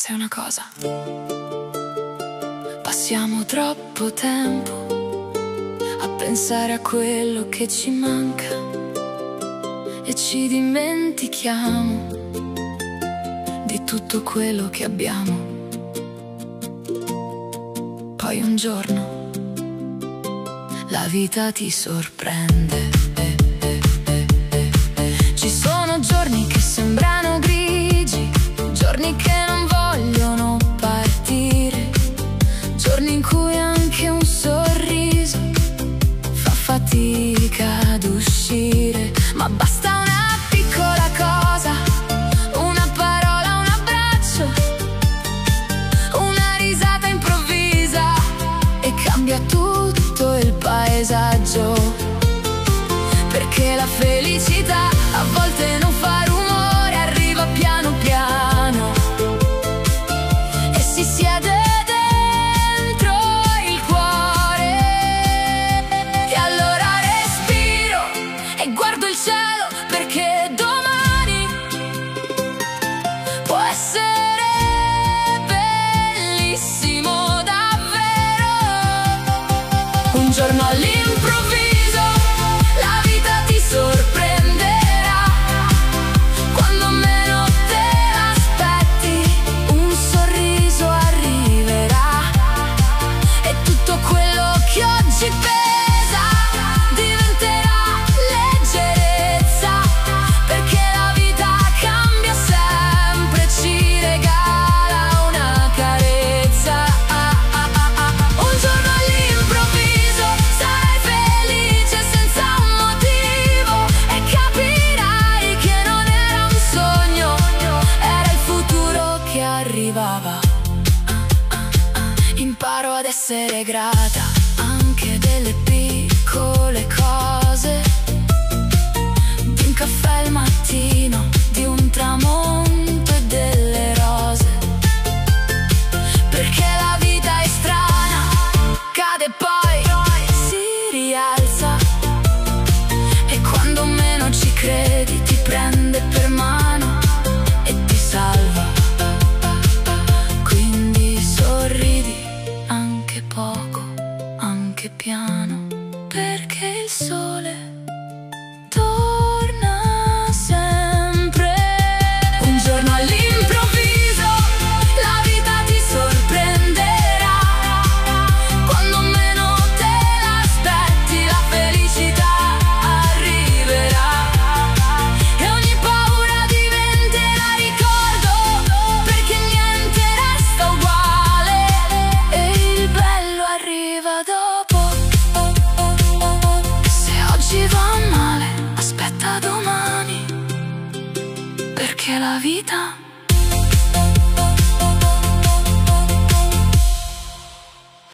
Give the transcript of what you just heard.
Sai una cosa? Passiamo troppo tempo a pensare a quello che ci manca e ci dimentichiamo di tutto quello che abbiamo. Poi un giorno la vita ti sorprende. Ci sono giorni che sembrano grigi, giorni che non vogliono partire, giorni in cui anche un sorriso fa fatica ad uscire. Ma basta una piccola cosa, una parola, un abbraccio, una risata improvvisa e cambia tutto il paesaggio. Perché la felicità a volte non fa rumore, arriva piano piano e si siede dentro il cuore. E allora respiro e guardo il cielo, perché domani può essere bellissimo davvero. Un giorno all'improvviso sorprenderà, quando meno te l'aspetti, un sorriso arriverà e tutto quello che oggi pesa diventerà leggerezza, perché la vita cambia sempre, ci regala una carezza. Un giorno all'improvviso sarai felice senza un motivo, capirai che non era un sogno, era il futuro che arrivava. Imparo ad essere grata anche delle piccole cose, di un caffè al mattino, di un tramonto e delle rose. Perché la vita è strana, cade poi si rialza, e quando meno ci credi ti prende per mano e ti salva. Quindi sorridi anche poco, anche piano, perché il sole torna sempre. Un giorno all'improvviso la vita ti sorprenderà, quando meno te l'aspetti la felicità arriverà e ogni paura diventerà ricordo, perché niente resta uguale e il bello arriva dopo. Se oggi va male, aspetta domani, perché la vita